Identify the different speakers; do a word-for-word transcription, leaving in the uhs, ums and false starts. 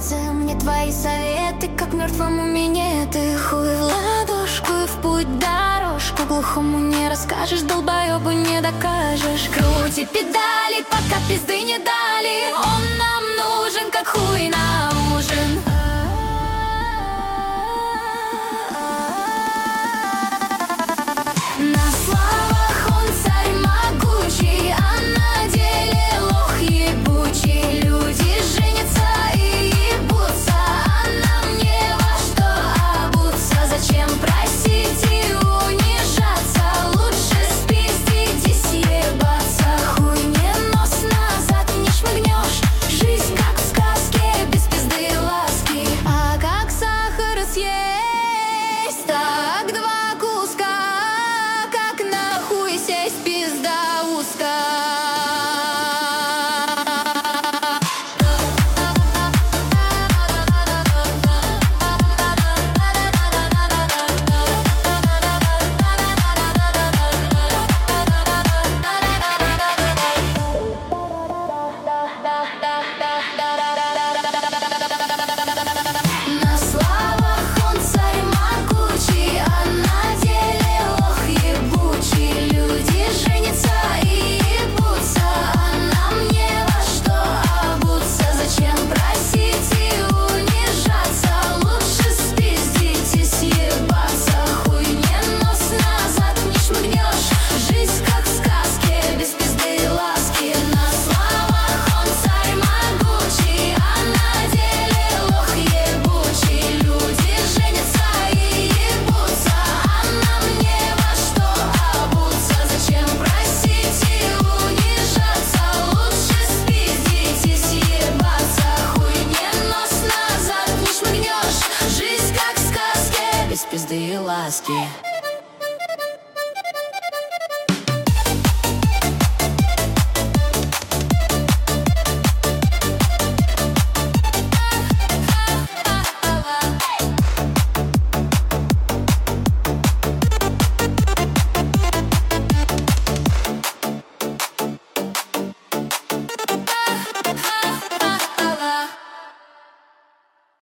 Speaker 1: нравятся мне твои советы, как мертвому минеты. Хуй в ладошку и в путь дорожку, глухому не расскажешь, долбоебу не докажешь. Крути педали, пока пизды не дали, он нам нужен, как хуй на ужин. На словах он царь могучий, а на деле лох ебучий. Люди женятся и ебутся, а нам не во что обуться. Зачем просить и унижаться? Лучше спиздить и съебаться. Хуй не нос назад не шмыгнешь. Жизнь как в сказке, без пизды и ласки. А как сахар съесть, так два куска. Как нахуй сесть, пизда узкая. На словах он царь могучий, а на деле лох ебучий. Люди женятся и ебутся, а нам не во что обуться. Зачем просить и унижаться? Лучше спиздить и съебаться. Хуй не нос назад не шмыгнешь. Жизнь как в сказке, без пизды и ласки. На словах он царь могучий, а на деле лох ебучий. Люди женятся и ебутся, а нам не во что обуться. Зачем просить и унижаться? Лучше спиздить и съебаться. Хуй не нос назад не шмыгнешь. Жизнь как в сказке, без пизды и ласки.